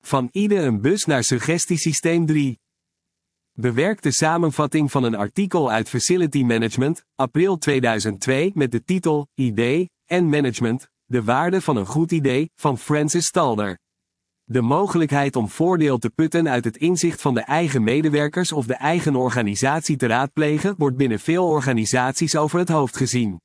Van Ide een bus naar suggestiesysteem 3. Bewerkte samenvatting van een artikel uit Facility Management, april 2002 met de titel Idee en Management, de waarde van een goed idee, van Francis Stalder. De mogelijkheid om voordeel te putten uit het inzicht van de eigen medewerkers of de eigen organisatie te raadplegen wordt binnen veel organisaties over het hoofd gezien.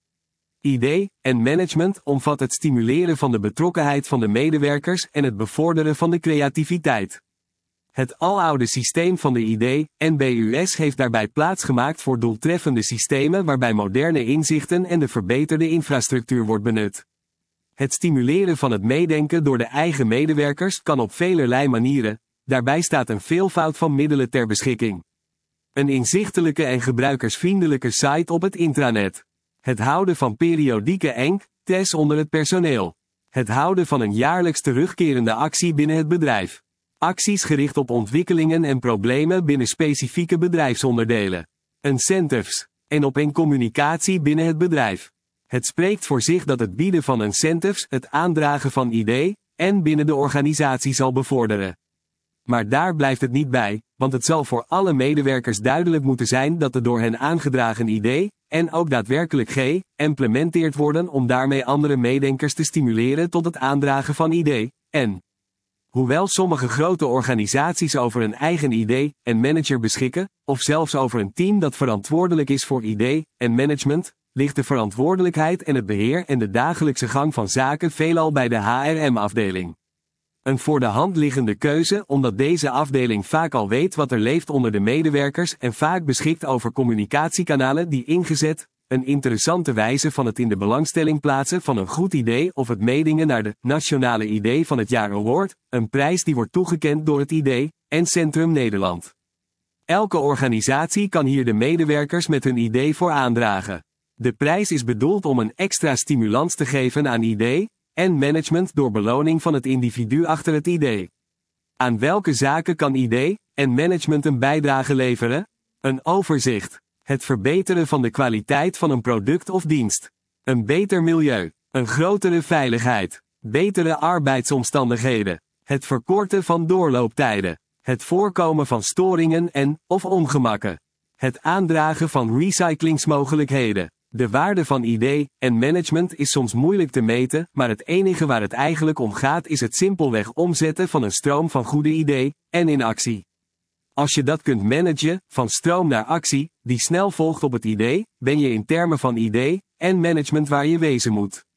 Idee en management omvat het stimuleren van de betrokkenheid van de medewerkers en het bevorderen van de creativiteit. Het aloude systeem van de idee, NBUS, heeft daarbij plaatsgemaakt voor doeltreffende systemen waarbij moderne inzichten en de verbeterde infrastructuur wordt benut. Het stimuleren van het meedenken door de eigen medewerkers kan op velerlei manieren, daarbij staat een veelvoud van middelen ter beschikking. Een inzichtelijke en gebruikersvriendelijke site op het intranet. Het houden van periodieke tests onder het personeel. Het houden van een jaarlijks terugkerende actie binnen het bedrijf. Acties gericht op ontwikkelingen en problemen binnen specifieke bedrijfsonderdelen. Incentives. En op communicatie binnen het bedrijf. Het spreekt voor zich dat het bieden van incentives het aandragen van idee en binnen de organisatie zal bevorderen. Maar daar blijft het niet bij, want het zal voor alle medewerkers duidelijk moeten zijn dat de door hen aangedragen idee en ook daadwerkelijk geïmplementeerd worden om daarmee andere meedenkers te stimuleren tot het aandragen van idee en. Hoewel sommige grote organisaties over een eigen idee en manager beschikken, of zelfs over een team dat verantwoordelijk is voor idee en management, ligt de verantwoordelijkheid en het beheer en de dagelijkse gang van zaken veelal bij de HRM-afdeling. Een voor de hand liggende keuze omdat deze afdeling vaak al weet wat er leeft onder de medewerkers en vaak beschikt over communicatiekanalen die ingezet, een interessante wijze van het in de belangstelling plaatsen van een goed idee of het meedingen naar de Nationale Idee van het Jaar Award, een prijs die wordt toegekend door het Idee en Centrum Nederland. Elke organisatie kan hier de medewerkers met hun idee voor aandragen. De prijs is bedoeld om een extra stimulans te geven aan idee en management door beloning van het individu achter het idee. Aan welke zaken kan idee en management een bijdrage leveren? Een overzicht. Het verbeteren van de kwaliteit van een product of dienst. Een beter milieu. Een grotere veiligheid. Betere arbeidsomstandigheden. Het verkorten van doorlooptijden. Het voorkomen van storingen of ongemakken. Het aandragen van recyclingsmogelijkheden. De waarde van idee en management is soms moeilijk te meten, maar het enige waar het eigenlijk om gaat is het simpelweg omzetten van een stroom van goede idee en in actie. Als je dat kunt managen, van stroom naar actie, die snel volgt op het idee, ben je in termen van idee en management waar je wezen moet.